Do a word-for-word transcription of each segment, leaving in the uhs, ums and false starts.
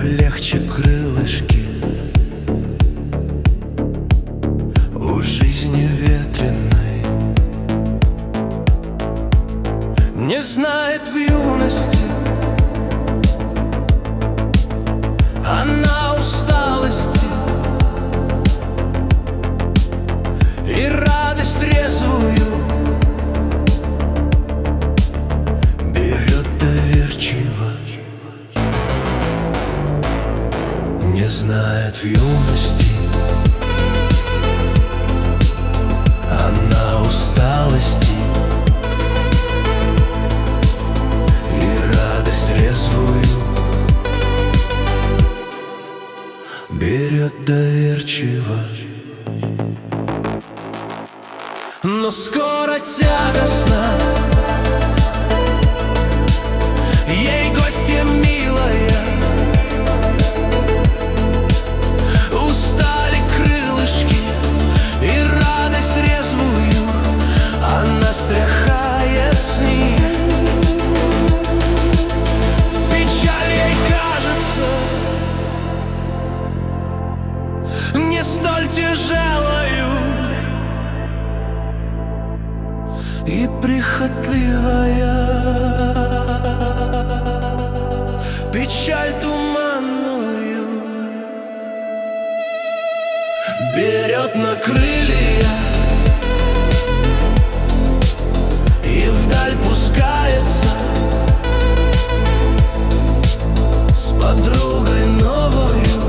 полегче крылышки. У жизни ветреной не знает в юности она усталости и радость резвую берет доверчиво. Не знает в юности она усталости и радость резвую берет доверчиво. Но скоро тягостно ей гостья милая, устали крылышки и радость резвую она стряхает с них. Печаль ей кажется не столь тяжелою и прихотливая, печаль туманную берет на крылья и вдаль пускается с подругой новою.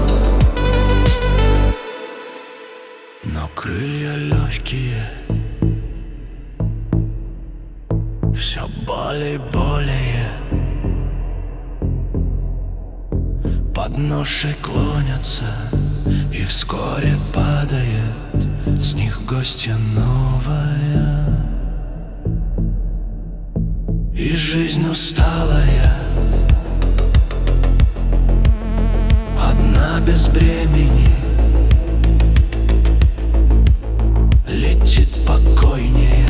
Но крылья легкие все более и более под ношей клонятся, и вскоре падает с них гостья новая. И жизнь усталая, одна без бремени, летит покойнее.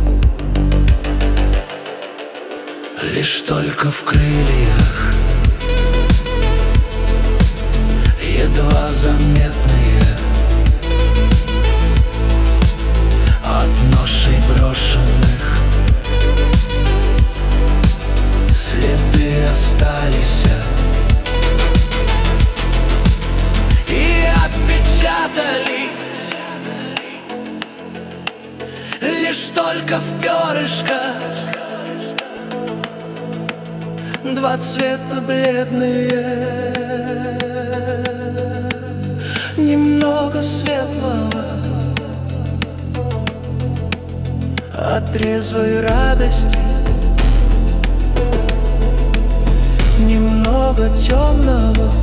Лишь только в крыльях едва заметные от ношей брошенных следы остались и отпечатались лишь только в перышках два цвета бледные, немного светлого от резвой радости, немного темного